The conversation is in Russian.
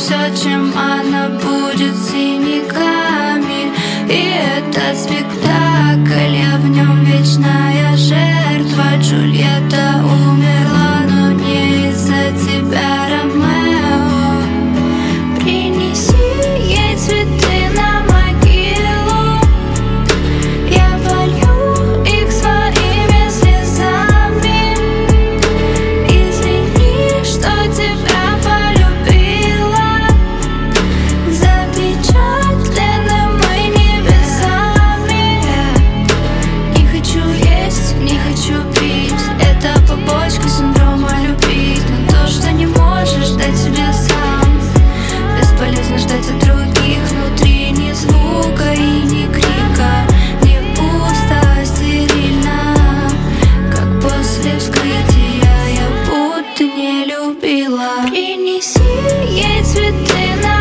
все, чем она будет синяками. И этот спектакль, я в нем вечная жертва. Джульетта умерла, но не из-за тебя, Ромео. Принеси ей цветы на могилу, я полью их своими слезами. Извини, что тебя полюбила, запечатленными небесами. Не хочу есть, не хочу пить, это побочка синдрома любить. Но то, что не можешь дать себе сам, бесполезно ждать от других. Внутри ни звука и ни крика, не пусто, а стерильно, как после вскрытия. Я будто не любила. Принеси ей цветы на